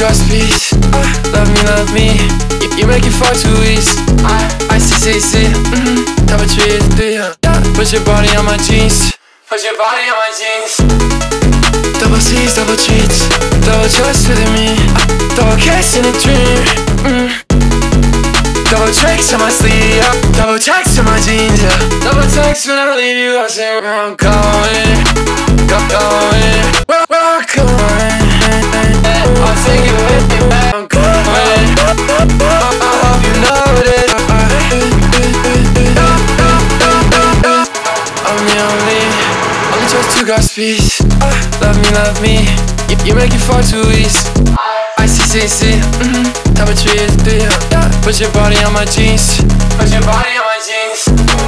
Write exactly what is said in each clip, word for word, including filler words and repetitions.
got speed. Love me, love me. You, you make it far too easy. I, I see, see, see. Mm-hmm. Double trees, yeah. Put your body on my jeans. Put your body on my jeans. Double C's, double treats. Double trust with me. Double case in a dream. Mm. Double tricks on my sleeve, yeah. Double tracks in my jeans, yeah. Double text when I leave you. I say where I'm going, go going, where, where I'm going. I'll take you with me where I'm going. I hope you know this. I'm the only, only choice to got speed. Love me, love me. You, you make it far too easy. I see, see, see. Mm-hmm. Double trees, yeah. Put your body on my jeans. Put your body on my jeans.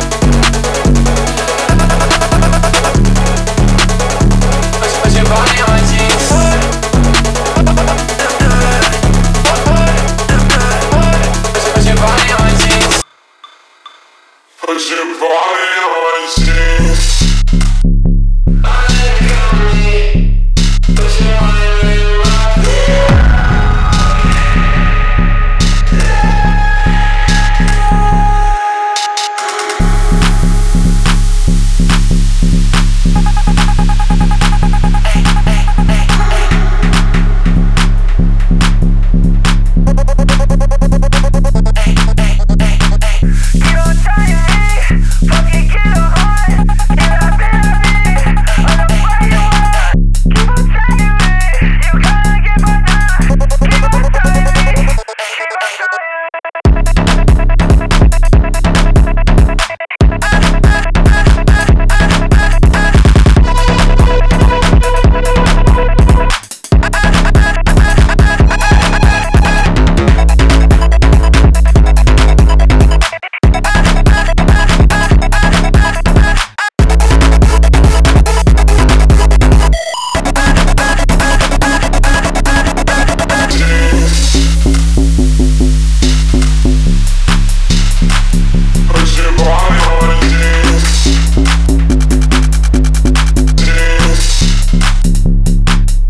Put, put your body on my jeans. Put, put your body on my jeans. Put your body on my jeans.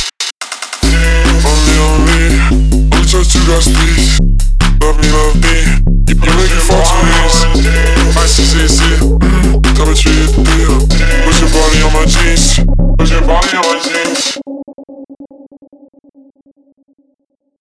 You got speed. Love me, love me.